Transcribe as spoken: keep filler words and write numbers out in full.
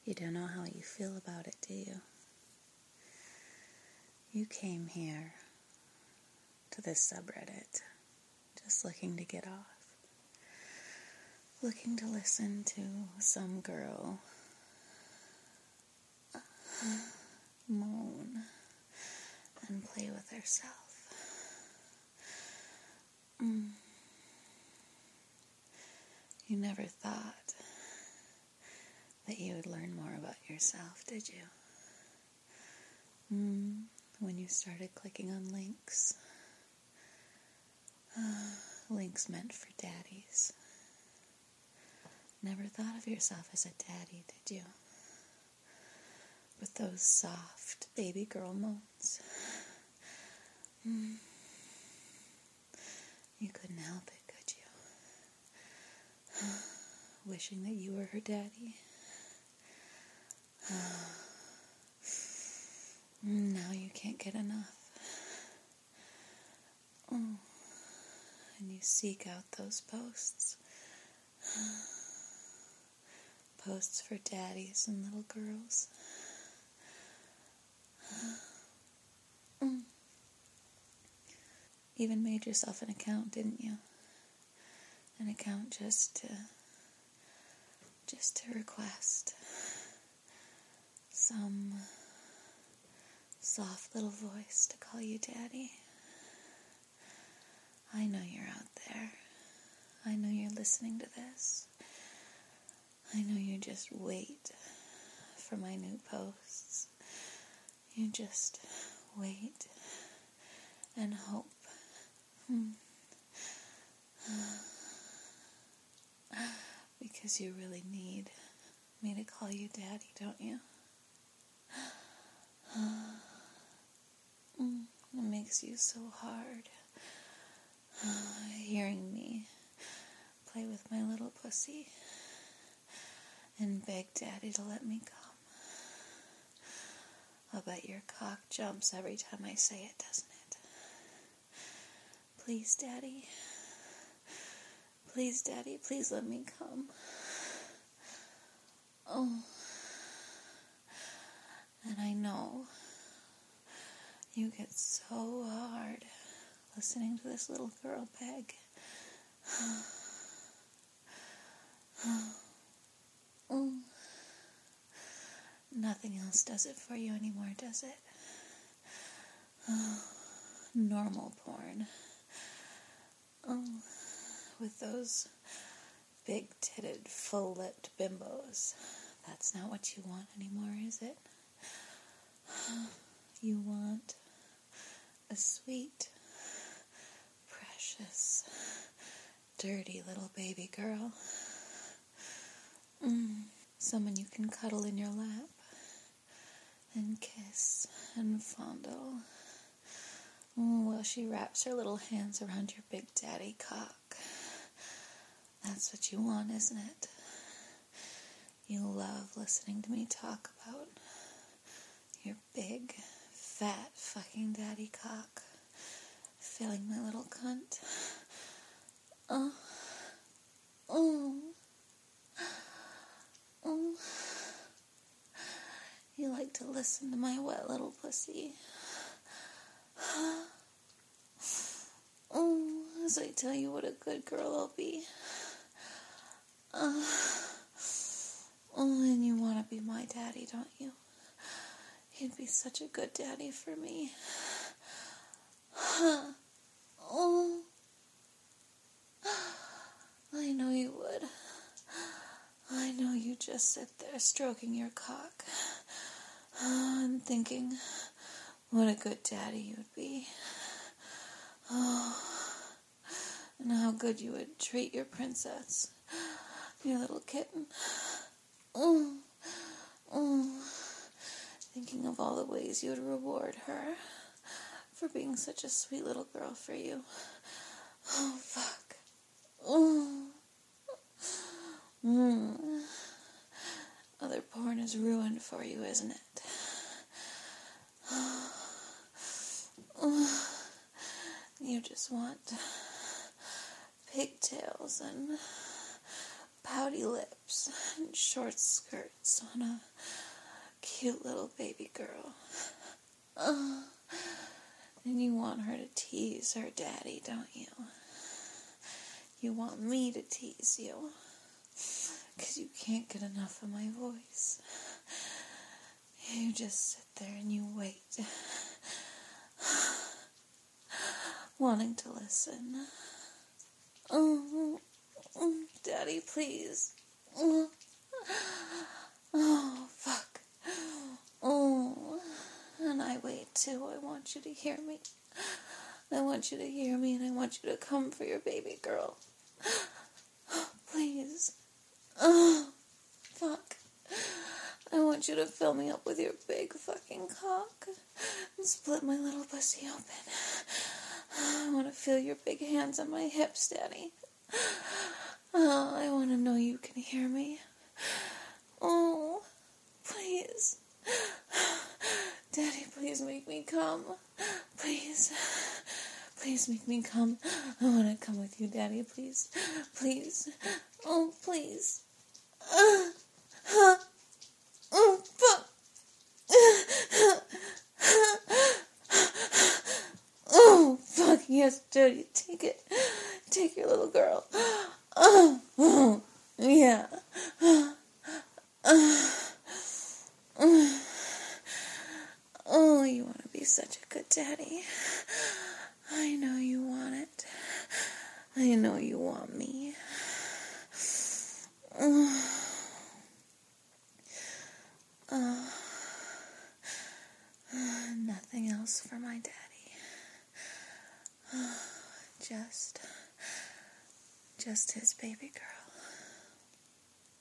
You don't know how you feel about it, do you? You came here to this subreddit just looking to get off. Looking to listen to some girl moan and play with herself. Mm. You never thought that you would learn more about yourself, did you? Mm. When you started clicking on links. Uh, links meant for daddies. Never thought of yourself as a daddy, did you? With those soft baby girl moans. Mm. You couldn't help it, could you? Wishing that you were her daddy. Now you can't get enough. Oh. And you seek out those posts. Posts for daddies and little girls. Mm. Even made yourself an account, didn't you? An account just to, just to request some soft little voice to call you daddy. I know you're out there. I know you're listening to this. I know you just wait for my new posts. You just wait and hope. Hmm. Because you really need me to call you daddy, don't you? It makes you so hard. Hearing me play with my little pussy and beg daddy to let me come. I'll bet your cock jumps every time I say it, doesn't it? Please, daddy. Please, daddy, please let me come. Oh. And I know you get so hard listening to this little girl beg. Oh. Nothing else does it for you anymore, does it? Oh. Normal porn. Oh. With those big-titted, full-lipped bimbos. That's not what you want anymore, is it? You want a sweet, precious, dirty little baby girl. Mm. Someone you can cuddle in your lap and kiss and fondle while she wraps her little hands around your big daddy cock. That's what you want, isn't it? You love listening to me talk about your big, fat, fucking daddy cock filling my little cunt. Oh. Oh. Oh. You like to listen to my wet little pussy. Oh, as I tell you what a good girl I'll be. Uh, oh, and you want to be my daddy, don't you? You'd be such a good daddy for me. Oh, I know you would. I know you just sit there stroking your cock and thinking what a good daddy you would be. Oh, and how good you would treat your princess, your little kitten. Oh, oh, thinking of all the ways you would reward her for being such a sweet little girl for you. Oh, fuck. Oh. Mm. Other porn is ruined for you, isn't it? Oh. You just want pigtails and pouty lips and short skirts on a cute little baby girl. Uh, and you want her to tease her daddy, don't you? You want me to tease you. Because you can't get enough of my voice. You just sit there and you wait. Wanting to listen. Oh, Daddy, please. Oh, fuck. Oh, and I wait too. I want you to hear me. I want you to hear me, and I want you to come for your baby girl. Please. Oh, fuck. I want you to fill me up with your big fucking cock and split my little pussy open. I want to feel your big hands on my hips, Daddy. Oh, I want to know you can hear me. Oh, please. Daddy, please make me come. Please. Please make me come. I want to come with you, Daddy, please. Please. Oh, please. Uh, huh. Oh, fuck. Oh, fuck, yes, Daddy, take it. Take your little girl. Oh, oh yeah. Oh, you want to be such a good daddy. I know you want it. I know you want me. Uh, uh, nothing else for my daddy. Uh, just, just his baby girl.